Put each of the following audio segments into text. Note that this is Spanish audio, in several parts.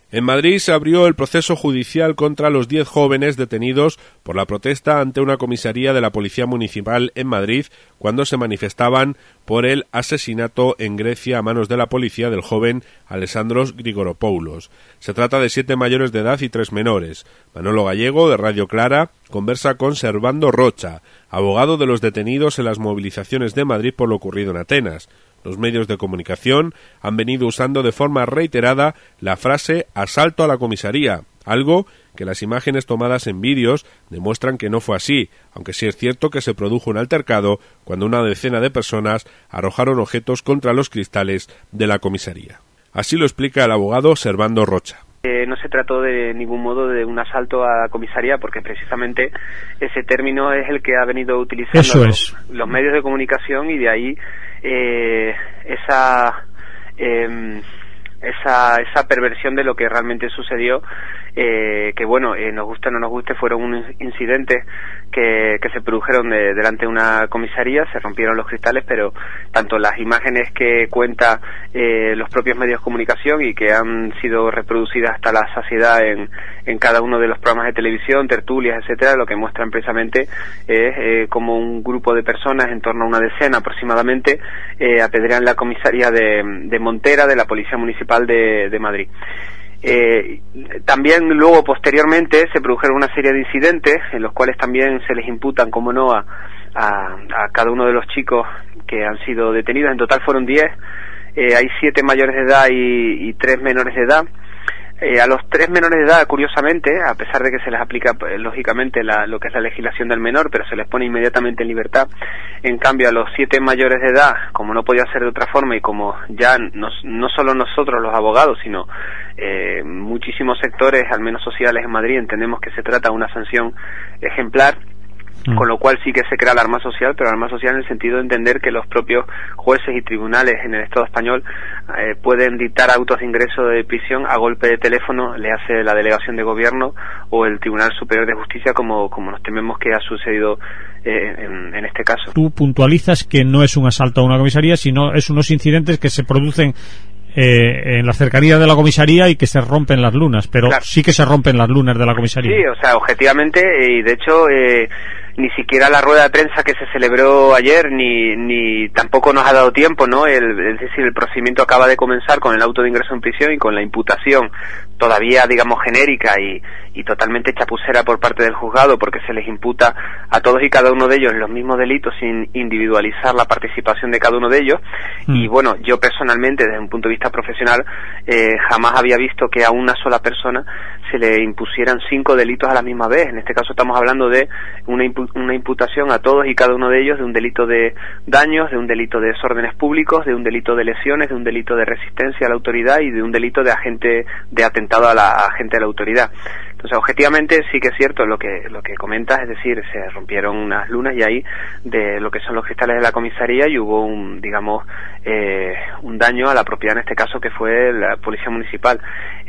En Madrid se abrió el proceso judicial contra los 10 jóvenes detenidos por la protesta ante una comisaría de la Policía Municipal en Madrid cuando se manifestaban por el asesinato en Grecia a manos de la policía del joven Alessandros Grigoropoulos. Se trata de 7 mayores de edad y 3 menores. Manolo Gallego, de Radio Clara, conversa con Servando Rocha, abogado de los detenidos en las movilizaciones de Madrid por lo ocurrido en Atenas. Los medios de comunicación han venido usando de forma reiterada la frase «asalto a la comisaría», algo que las imágenes tomadas en vídeos demuestran que no fue así, aunque sí es cierto que se produjo un altercado cuando una decena de personas arrojaron objetos contra los cristales de la comisaría. Así lo explica el abogado Servando Rocha. No se trató de ningún modo de un asalto a la comisaría, porque precisamente ese término es el que ha venido utilizando los medios de comunicación, y de ahí esa perversión de lo que realmente sucedió, que bueno, nos guste o no nos guste, fueron unos incidentes que se produjeron delante de una comisaría. Se rompieron los cristales, pero tanto las imágenes que cuenta los propios medios de comunicación y que han sido reproducidas hasta la saciedad en cada uno de los programas de televisión, tertulias, etcétera, lo que muestran precisamente es como un grupo de personas, en torno a una decena aproximadamente, apedrean la comisaría de Montera, de la Policía Municipal de Madrid. También luego, posteriormente, se produjeron una serie de incidentes en los cuales también se les imputan, como no, a cada uno de los chicos que han sido detenidos. En total fueron 10, hay 7 mayores de edad y 3 menores de edad. A los 3 menores de edad, curiosamente, a pesar de que se les aplica lógicamente lo que es la legislación del menor, pero se les pone inmediatamente en libertad. En cambio, a los 7 mayores de edad, como no podía ser de otra forma, y como ya no solo nosotros los abogados, sino muchísimos sectores, al menos sociales en Madrid, entendemos que se trata de una sanción ejemplar, con lo cual sí que se crea alarma social, pero alarma social en el sentido de entender que los propios jueces y tribunales en el Estado español pueden dictar autos de ingreso de prisión a golpe de teléfono, le hace la delegación de gobierno o el Tribunal Superior de Justicia, como nos tememos que ha sucedido en este caso. Tú puntualizas que no es un asalto a una comisaría, sino es unos incidentes que se producen en la cercanía de la comisaría y que se rompen las lunas, pero claro, sí que se rompen las lunas de la comisaría. Sí, o sea, objetivamente, y de hecho ni siquiera la rueda de prensa que se celebró ayer ni tampoco nos ha dado tiempo, ¿no? Es decir, el procedimiento acaba de comenzar con el auto de ingreso en prisión y con la imputación todavía, digamos, genérica y totalmente chapucera por parte del juzgado, porque se les imputa a todos y cada uno de ellos los mismos delitos sin individualizar la participación de cada uno de ellos. Y bueno, yo personalmente, desde un punto de vista profesional, jamás había visto que a una sola persona se le impusieran 5 delitos a la misma vez. En este caso estamos hablando de una imputación a todos y cada uno de ellos de un delito de daños, de un delito de desórdenes públicos, de un delito de lesiones, de un delito de resistencia a la autoridad y de un delito de atentado a la agente de la autoridad. Entonces, objetivamente sí que es cierto lo que comentas, es decir, se rompieron unas lunas y ahí de lo que son los cristales de la comisaría, y hubo un daño a la propiedad, en este caso que fue la Policía Municipal.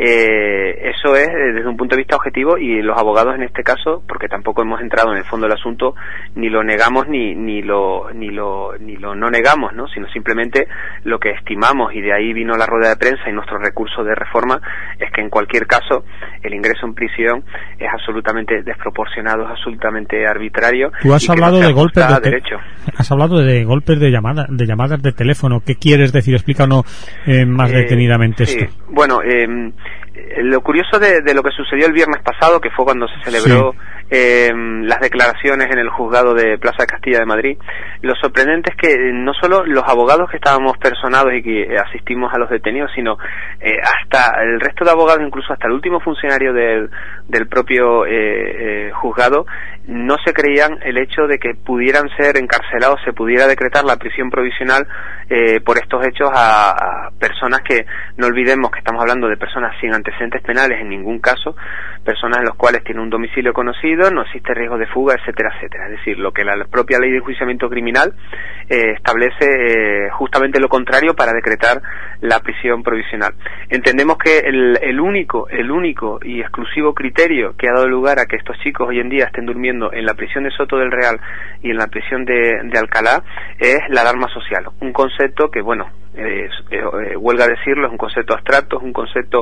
Eso es desde un punto de vista objetivo, y los abogados en este caso, porque tampoco hemos entrado en el fondo del asunto, ni lo negamos ni lo no negamos, ¿no? Sino simplemente lo que estimamos, y de ahí vino la rueda de prensa y nuestro recurso de reforma, es que en cualquier caso el ingreso en prisión es absolutamente desproporcionado, es absolutamente arbitrario. Tú has hablado de golpes has hablado de golpes de llamadas de teléfono. ¿Qué quieres decir? Explícanos más detenidamente esto. Sí. Bueno, lo curioso de lo que sucedió el viernes pasado, que fue cuando se celebró las declaraciones en el juzgado de Plaza de Castilla de Madrid, lo sorprendente es que no solo los abogados que estábamos personados y que asistimos a los detenidos, sino hasta el resto de abogados, incluso hasta el último funcionario del propio juzgado, no se creían el hecho de que pudieran ser encarcelados, se pudiera decretar la prisión provisional por estos hechos a personas que, no olvidemos que estamos hablando de personas sin antecedentes penales en ningún caso, personas en las cuales tiene un domicilio conocido, no existe riesgo de fuga, etcétera, etcétera. Es decir, lo que la propia ley de enjuiciamiento criminal establece justamente lo contrario para decretar la prisión provisional. Entendemos que el único y exclusivo criterio que ha dado lugar a que estos chicos hoy en día estén durmiendo en la prisión de Soto del Real y en la prisión de Alcalá es la alarma social, un concepto que, bueno, huelga decirlo, es un concepto abstracto, es un concepto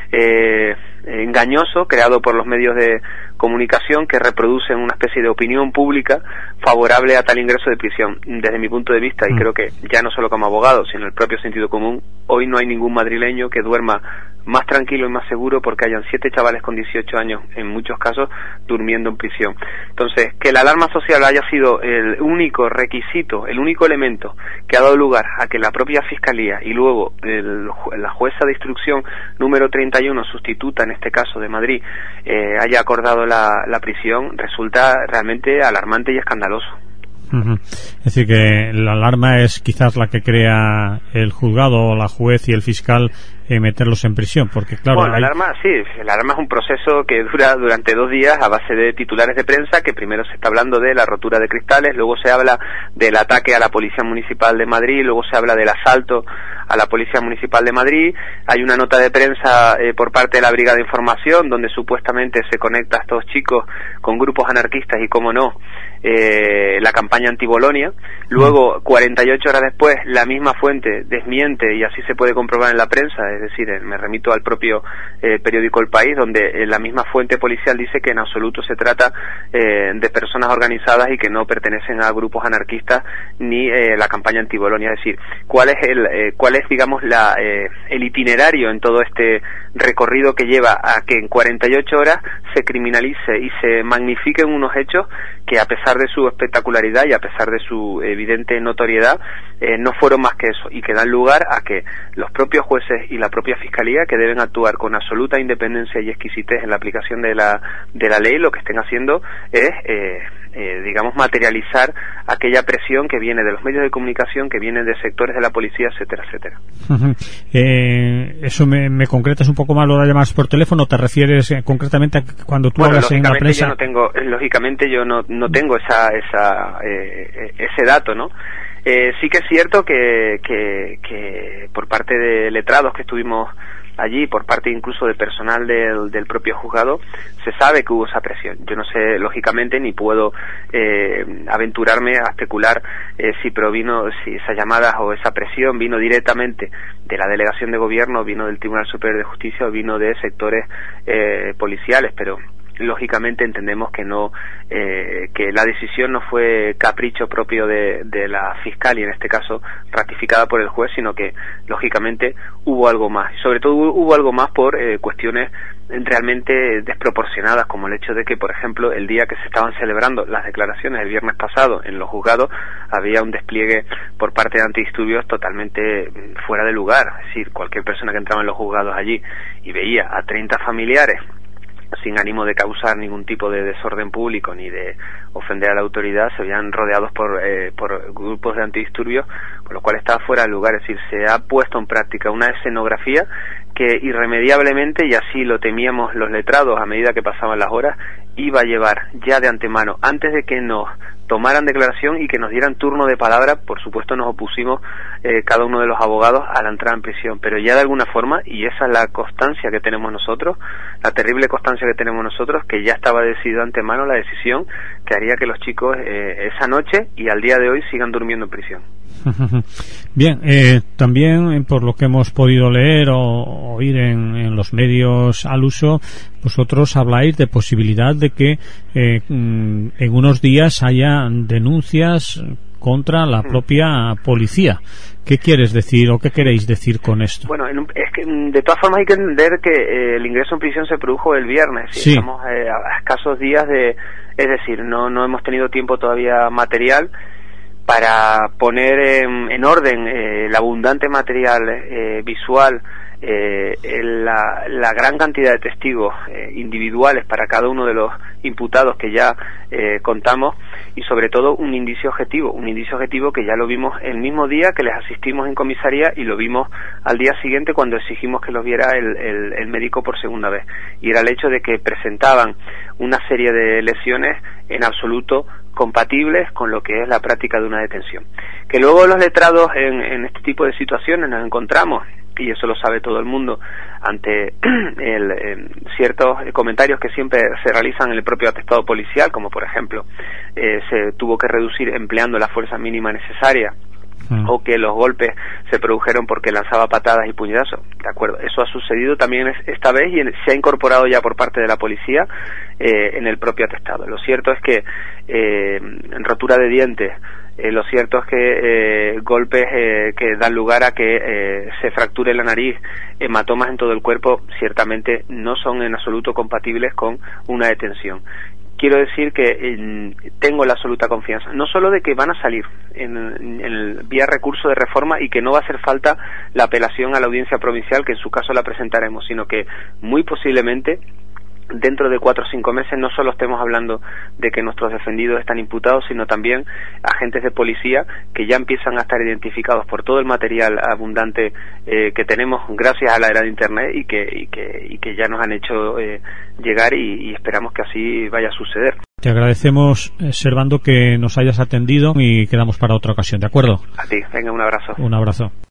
engañoso, creado por los medios de comunicación que reproducen una especie de opinión pública favorable a tal ingreso de prisión. Desde mi punto de vista, y creo que ya no solo como abogado, sino el propio sentido común, hoy no hay ningún madrileño que duerma más tranquilo y más seguro porque hayan 7 chavales con 18 años, en muchos casos, durmiendo en prisión. Entonces, que la alarma social haya sido el único requisito, el único elemento que ha dado lugar a que la propia Fiscalía y luego la jueza de instrucción número 31, sustituta en este caso de Madrid, haya acordado la prisión, resulta realmente alarmante y escandaloso. Es decir, que la alarma es quizás la que crea el juzgado, la juez y el fiscal meterlos en prisión, porque claro... Bueno, la alarma es un proceso que dura durante 2 días a base de titulares de prensa, que primero se está hablando de la rotura de cristales, luego se habla del ataque a la Policía Municipal de Madrid, luego se habla del asalto a la Policía Municipal de Madrid, hay una nota de prensa por parte de la Brigada de Información, donde supuestamente se conecta a estos chicos con grupos anarquistas y, cómo no, la campaña anti-Bolonia. Luego, 48 horas después, la misma fuente desmiente, y así se puede comprobar en la prensa, es decir, me remito al propio periódico El País, donde la misma fuente policial dice que en absoluto se trata de personas organizadas y que no pertenecen a grupos anarquistas ni la campaña anti-Bolonia. Es decir, ¿cuál es digamos el itinerario en todo este recorrido que lleva a que en 48 horas se criminalice y se magnifiquen unos hechos que, a pesar de su espectacularidad y a pesar de su evidente notoriedad, no fueron más que eso, y que dan lugar a que los propios jueces y la propia Fiscalía, que deben actuar con absoluta independencia y exquisitez en la aplicación de la ley, lo que estén haciendo es digamos, materializar aquella presión que viene de los medios de comunicación, que viene de sectores de la policía, etcétera, etcétera. Eso me concretas un poco más, lo llamas por teléfono, ¿te refieres concretamente a cuando tú hablas en la prensa? Lógicamente yo no tengo ese dato, ¿no? Sí que es cierto que por parte de letrados que estuvimos allí, por parte incluso de personal del propio juzgado, se sabe que hubo esa presión. Yo no sé, lógicamente, ni puedo aventurarme a especular si esa llamada o esa presión vino directamente de la delegación de gobierno, vino del Tribunal Superior de Justicia o vino de sectores policiales, pero lógicamente entendemos que que la decisión no fue capricho propio de la fiscal, y en este caso ratificada por el juez, sino que lógicamente hubo algo más, y sobre todo hubo algo más por cuestiones realmente desproporcionadas, como el hecho de que, por ejemplo, el día que se estaban celebrando las declaraciones el viernes pasado en los juzgados, había un despliegue por parte de antidisturbios totalmente fuera de lugar. Es decir, cualquier persona que entraba en los juzgados allí y veía a 30 familiares sin ánimo de causar ningún tipo de desorden público ni de ofender a la autoridad, se veían rodeados por grupos de antidisturbios, con lo cual estaba fuera de lugar. Es decir, se ha puesto en práctica una escenografía que irremediablemente, y así lo temíamos los letrados a medida que pasaban las horas, iba a llevar ya de antemano, antes de que nos tomaran declaración y que nos dieran turno de palabra. Por supuesto nos opusimos cada uno de los abogados a la entrada en prisión, pero ya de alguna forma, y esa es la constancia que tenemos nosotros, la terrible constancia que tenemos nosotros, que ya estaba decidido de antemano la decisión que haría que los chicos esa noche y al día de hoy sigan durmiendo en prisión. Bien, también por lo que hemos podido leer o oír en los medios al uso, vosotros habláis de posibilidad de que en unos días haya denuncias contra la propia policía. ¿Qué quieres decir o qué queréis decir con esto? Bueno, es que de todas formas hay que entender que el ingreso en prisión se produjo el viernes. Sí. Estamos a escasos días es decir, no hemos tenido tiempo todavía material para poner en orden el abundante material visual, la gran cantidad de testigos individuales para cada uno de los imputados que ya contamos, y sobre todo un indicio objetivo que ya lo vimos el mismo día que les asistimos en comisaría, y lo vimos al día siguiente cuando exigimos que los viera el médico por segunda vez, y era el hecho de que presentaban una serie de lesiones en absoluto compatibles con lo que es la práctica de una detención. Que luego los letrados en este tipo de situaciones nos encontramos, y eso lo sabe todo el mundo, ante ciertos comentarios que siempre se realizan en el propio atestado policial, como por ejemplo se tuvo que reducir empleando la fuerza mínima necesaria, o que los golpes se produjeron porque lanzaba patadas y puñetazos. De acuerdo, eso ha sucedido también esta vez y se ha incorporado ya por parte de la policía en el propio atestado. Lo cierto es que rotura de dientes, lo cierto es que golpes que dan lugar a que se fracture la nariz, hematomas en todo el cuerpo, ciertamente no son en absoluto compatibles con una detención. Quiero decir que tengo la absoluta confianza, no solo de que van a salir en el vía recurso de reforma y que no va a hacer falta la apelación a la audiencia provincial, que en su caso la presentaremos, sino que muy posiblemente dentro de 4 o 5 meses no solo estemos hablando de que nuestros defendidos están imputados, sino también agentes de policía que ya empiezan a estar identificados por todo el material abundante que tenemos gracias a la era de Internet y que ya nos han hecho llegar y esperamos que así vaya a suceder. Te agradecemos, Servando, que nos hayas atendido y quedamos para otra ocasión, ¿de acuerdo? A ti, venga, un abrazo. Un abrazo.